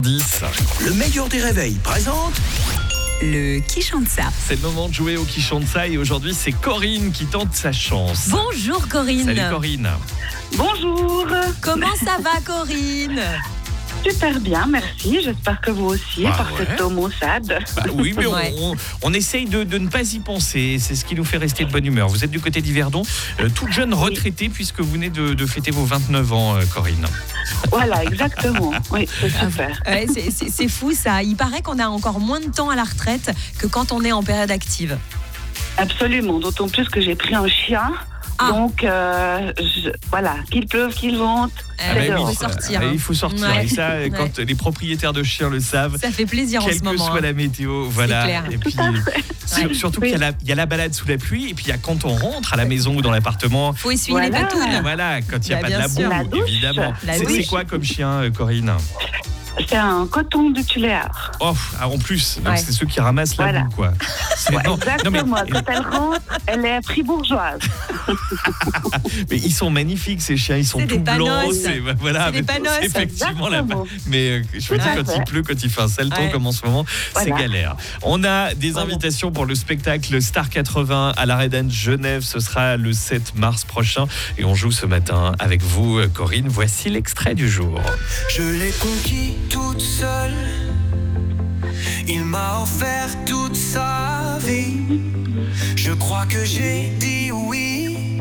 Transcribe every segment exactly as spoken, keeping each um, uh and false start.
dix. Le meilleur des réveils présente Le Qui chante ça. C'est le moment de jouer au Qui chante ça et aujourd'hui c'est Corinne qui tente sa chance. Bonjour Corinne. Salut Corinne. Bonjour, Comment ça va Corinne? super bien, merci. J'espère que vous aussi, Bah par ouais. cette eau maussade. Bah oui, mais on, Ouais. on, on essaye de, de ne pas y penser. C'est ce qui nous fait rester de bonne humeur. Vous êtes du côté d'Yverdon, euh, toute jeune retraitée puisque vous venez de, de fêter vos vingt-neuf ans, euh, Corinne. Voilà, exactement. Oui, c'est super. Ouais, c'est- c'est c'est fou ça. Il paraît qu'on a encore moins de temps à la retraite que quand on est en période active. Absolument, d'autant plus que j'ai pris un chien. Ah. Donc, euh, je- voilà, qu'il pleuve, qu'il vente, Eh Ah ben, bah il oui, faut sortir. ah, hein. il faut sortir. Ouais. Et ça, euh, quand les propriétaires de chiens le savent, Ça fait plaisir en quelle ce que moment. soit hein. la météo, voilà. clair. Et puis, Tout à fait. sur- Ouais. surtout Oui. qu'il y a, la, il y a la balade sous la pluie, et puis il y a quand on rentre à la maison ou dans l'appartement. Faut essuyer les Voilà. patounes. Voilà, quand il n'y a Bah, pas de bien la sûr. boue, La douche. évidemment. La C'est douche. c'est quoi comme chien, euh, Corinne? c'est un coton de Tuléar. Oh, ah, en plus, donc Ouais. c'est ceux qui ramassent la Voilà. boue, quoi. C'est- non, non, Exactement, mais, quand elle rentre, elle est fribourgeoise. mais ils sont magnifiques, ces chiens, ils sont C'est tout des blancs. panos. C'est voilà, C'est des mais panos. c'est effectivement la. Exactement. Mais euh, je veux Tout dire, à quand il fait. pleut, quand il fait un sale temps Ouais. comme en ce moment, c'est Voilà. galère. On a des Voilà. invitations pour le spectacle Star quatre-vingts à l'Arena de Genève. Ce sera le sept mars prochain. Et on joue ce matin avec vous, euh, Corinne. Voici l'extrait du jour. Je l'ai conquis toute seule. Il m'a offert toute sa vie. Je crois que j'ai dit oui.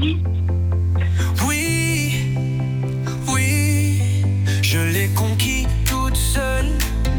Oui, oui. Je l'ai conquis toute seule.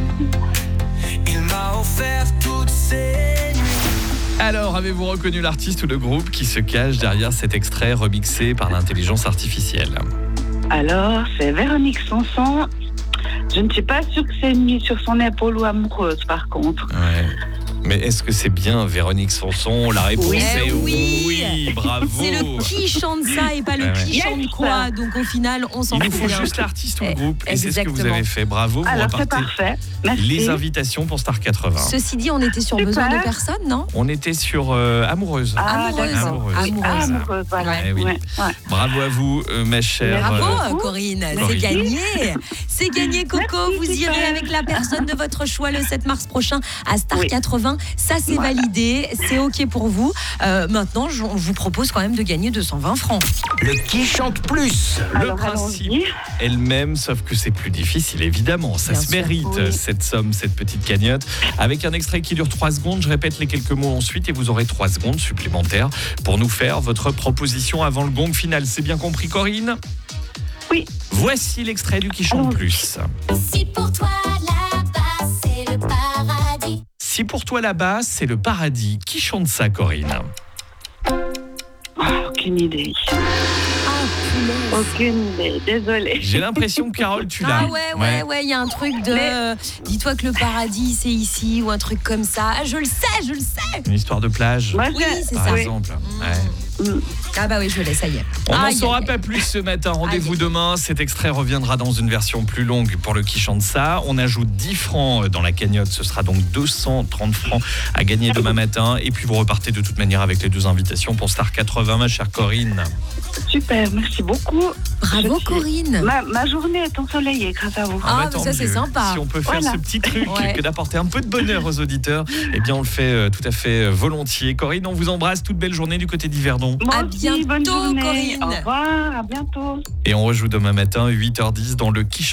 Il m'a offert toutes ses nuits. Alors, avez-vous reconnu l'artiste ou le groupe qui se cache derrière cet extrait remixé par l'intelligence artificielle? Alors, c'est Véronique Sanson. Je ne suis pas sûre que c'est une nuit sur son épaule ou amoureuse, par contre. Ouais. Mais est-ce que c'est bien Véronique Sanson? La réponse Oui. est Eh oui. oui. Bravo. C'est le qui chante ça et pas le Ouais, ouais. qui Yes. chante quoi. Donc au final, on s'en Il nous fout faut bien. juste l'artiste ou le Eh, groupe. Et c'est ce que vous exactement. avez fait. Bravo, vous Alors, c'est repartez parfait. Merci. les invitations pour Star quatre-vingts. Ceci dit, on était sur Super. besoin de personne, non? On était sur euh, Amoureuse. Ah, Amoureuse. d'accord. Amoureuse. Oui, Amoureuse. amoureuse, voilà. Eh oui. Ouais, ouais. Bravo à vous, euh, ma chère. Bravo euh, beaucoup. Corinne, c'est Corinne. gagné. C'est gagné Coco, Merci, vous irez super. avec la personne de votre choix le sept mars prochain à Star Oui. quatre-vingts. Ça c'est Voilà. validé, c'est ok pour vous. Euh, maintenant, je, on vous propose quand même de gagner deux cent vingt francs. Le qui chante plus. Le Alors, principe allons-y. elle-même, sauf que c'est plus difficile, évidemment. Ça Bien se sûr. mérite, Oui. cette somme, cette petite cagnotte. Avec un extrait qui dure trois secondes, je répète les quelques mots ensuite et vous aurez trois secondes supplémentaires pour nous faire votre proposition avant le gong final. C'est bien compris, Corinne? Oui. Voici l'extrait du Qui chante Allons-y. plus. Si pour toi là-bas c'est le paradis. Si pour toi là-bas, c'est le paradis, qui chante ça, Corinne? Oh, aucune idée. Ah, punaise. Aucune idée. Désolée. J'ai l'impression que Carole, tu l'as. Ah ouais, ouais, ouais, il y a un truc de... Mais- euh, dis-toi que le paradis, c'est ici, ou un truc comme ça. Ah, je le sais, je le sais. Une histoire de plage, Moi, Oui, je- c'est par ça. exemple. Ouais. Mm. Ah bah oui, je l'ai, ça y est. On n'en Aïe, saura aïe, pas plus ce matin. Rendez-vous Aïe. demain. Cet extrait reviendra dans une version plus longue pour le Qui chante ça. On ajoute dix francs dans la cagnotte. Ce sera donc deux cent trente francs à gagner demain matin. Et puis vous repartez de toute manière avec les deux invitations pour Star quatre-vingts, ma chère Corinne. Super, merci beaucoup. Bravo Je suis- Corinne. Ma, ma journée est ensoleillée grâce à vous. Ah, bah, mais tant ça, c'est mieux. sympa. Si on peut faire Voilà. ce petit truc Ouais. que d'apporter un peu de bonheur aux auditeurs, eh bien on le fait euh, tout à fait euh, volontiers. Corinne, on vous embrasse. Toute belle journée du côté d'Yverdon. Moi À aussi, bonne bientôt, journée. Corinne. Au revoir, à bientôt. Et on rejoue demain matin, huit heures dix, dans le Qui chante